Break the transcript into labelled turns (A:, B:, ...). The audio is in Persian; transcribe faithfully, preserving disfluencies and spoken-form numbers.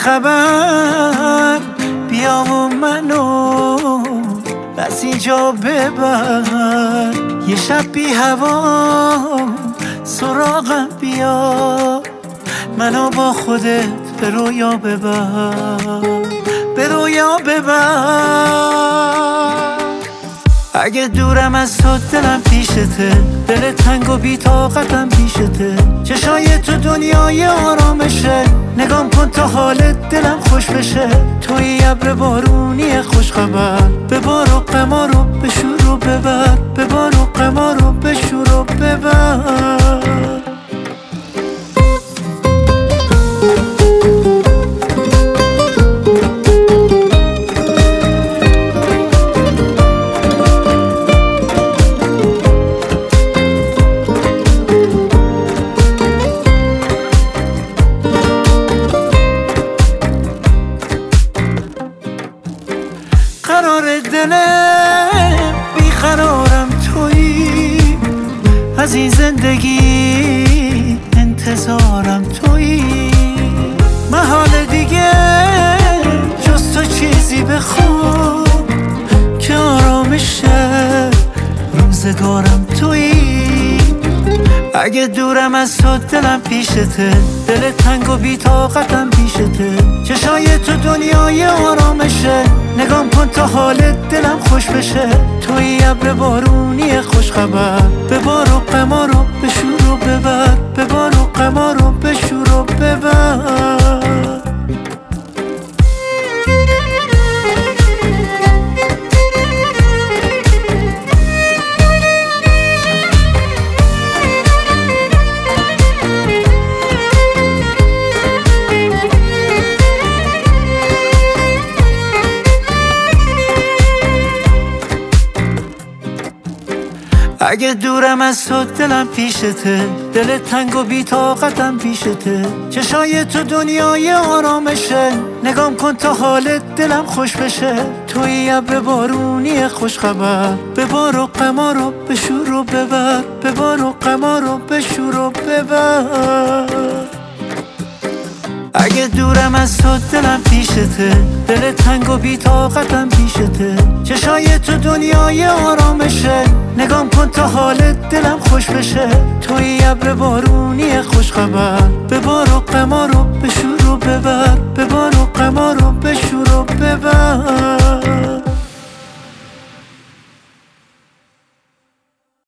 A: خبر بیا و منو از اینجا ببر، یه شب بی هوا سراغم بیا، منو با خودت به رویا ببر، به رویا ببر. اگه دورم از تو دلم پیشته، دل تنگ و بی طاقتم پیشته، چشای تو دنیای آرامشه، نگام کن تا حالت دلم خوش بشه. توی ابر بارونی خوش خبر، ببار و قمار رو بشور و ببر، ببار و قمار رو بشور و ببر. قرار دلم بیقرارم تویی، از این زندگی انتظارم تویی، محال دیگه جز تو چیزی بخوام که آرامش روزگارم تویی. اگه دورم از تو دلم پیشته، دل تنگ و بی طاقتم پیشته، چشای تو دنیای آرامشه، نگام کن تا حالت دلم خوش بشه. توی ابر بارونی خوش خبر، ببار و قمار رو بشور و ببر، ببار و قمار رو بشور و ببر. اگه دورم از تو دلم پیشته، دل تنگ و بی طاقتم پیشته، چشای تو دنیای آرامشه، نگام کن تا حالت دلم خوش بشه. توی ابر بارونی خوش خبر، ببار و قمار رو بشور و ببر، ببار و قمار رو بشور و ببر. اگه دورم از تو دلم پیشته، دل تنگ و بی طاقتم پیشته، چشای تو دنیای آرامشه، نگام کن تا حالت دلم خوش بشه. توی ابر بارونی خوش خبر، ببار و قمار رو بشور و ببر، ببار و قمار رو بشور و ببر.